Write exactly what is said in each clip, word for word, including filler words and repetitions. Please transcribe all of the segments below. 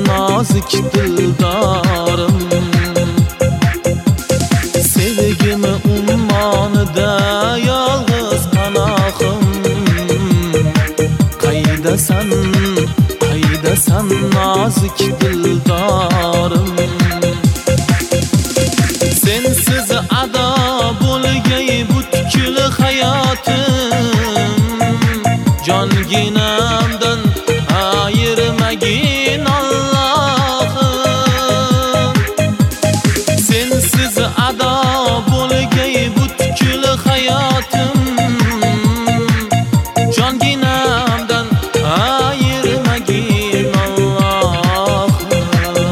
nozik dildorim. Sevgimi ummonida yolg'iz panohim. Qaydasan, qaydasan nozik dildorim. Sensiz ado bo'lgay butkul hayotim. Jonginamdan ayirmagin Allohim. Sensiz ado bo'lgay butkul hayotim. Jonginamdan ayirmagin Allohim.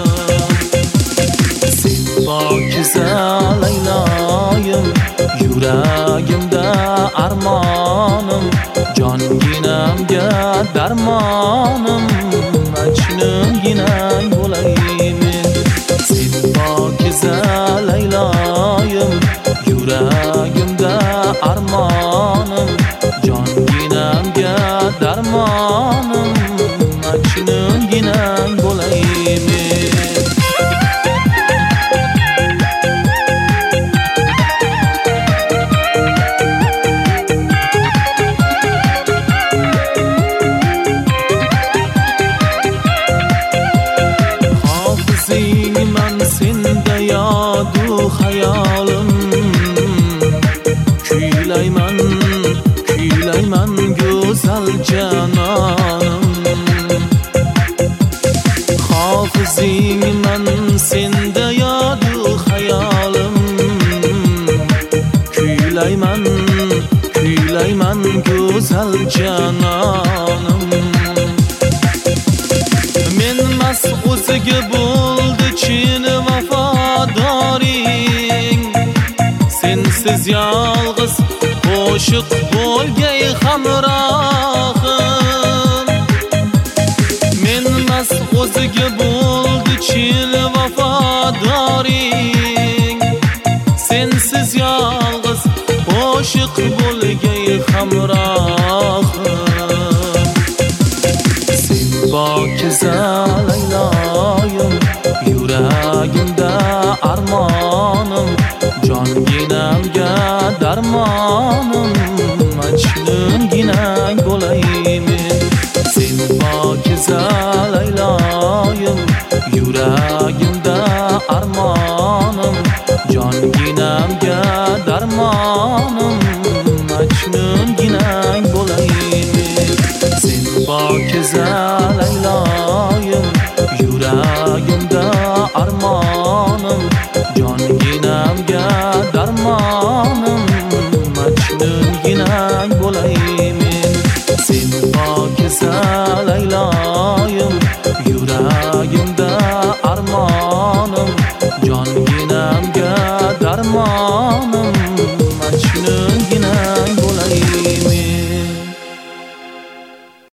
Sen pokiza Layloyim, yuragimda armonim. Jonginamga darmonim, majnunginang bo'laymen. Sen pokiza Layloyim, yuragimda armonim. Jonginamga darmonim, majnunginang bo'laymen. Senda yodu hayolim. Kuylayman, kuylayman go'zal janonim. Hofizingman senda yodu hayolim. Kuylayman, kuylayman go'zal janonim. Men mas o'ziga bo'ldi chin vafodoring. Sensiz yolg'iz qo'shiq bo'lgay hamrohim. Men mas o'ziga bo'ldi chin vafodoring. Sensiz yolg'iz qo'shiq bo'lgay hamrohim. Pokiza Layloyim, yuragimda armonim. Jonginamga darmonim, majnunginang bo'laymen. Sen pokiza Layloyim, yuragimda armonim. Jonginamga darmonim, majnunginang bo'laymen. Sen pokiza Layloyim, yuragimda armonim. Jonginamga darmonim, majnunginang bo'laymen. Sen pokiza Layloyim, yuragimda armonim. Jonginamga darmonim.